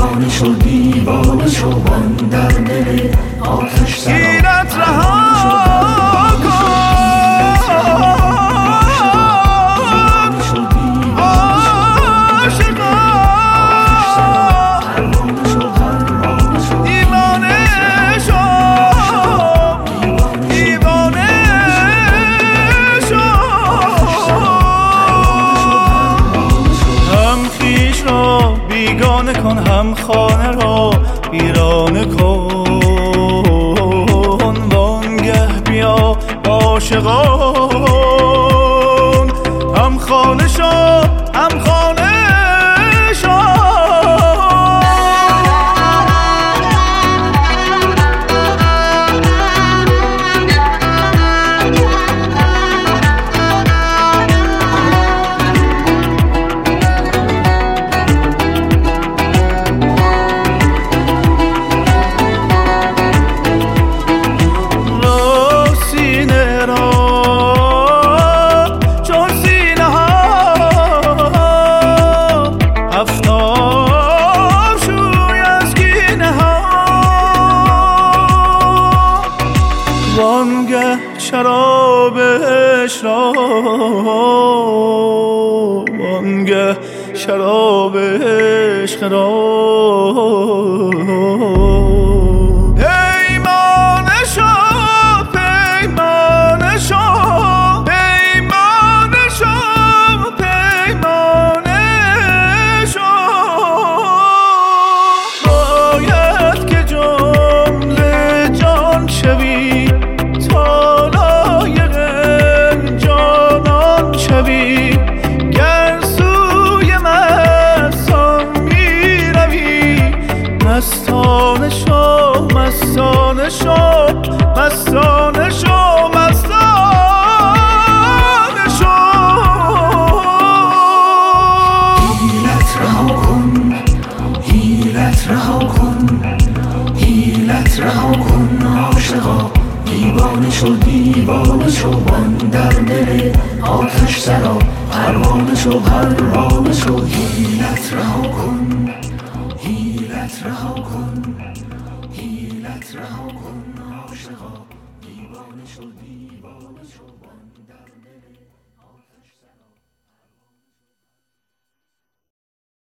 دیوانه شو دیوانه شو وان در دل آتش سرا حیلت رها بیگانه کن، هم خانه را ویرانه کن، وانگه بیا عاشقان هم خانه شو، هم خانه شو. وانگه شراب عشق را، وانگه شراب عشق را پیمانه شو، پیمانه شو، پیمانه شو، پیمانه شو. باید که جمله جان شوی، گر سوی مستان می روی، مستانه شو، مستانه شو، مستانه شو، مستانه شو. حیلت رها کن، حیلت رها کن، حیلت رها کن عاشقا، دیوانه شو دیوانه شو وان در دل آتش سرا پروانه شو، پروانه شو. حیلت رها کن، حیلت رها کن، حیلت رها کن عاشقا، دیوانه شو دیوانه شو وان